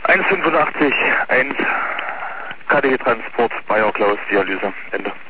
185, 1, KDW Transport, Bayer Klaus, Dialyse, Ende.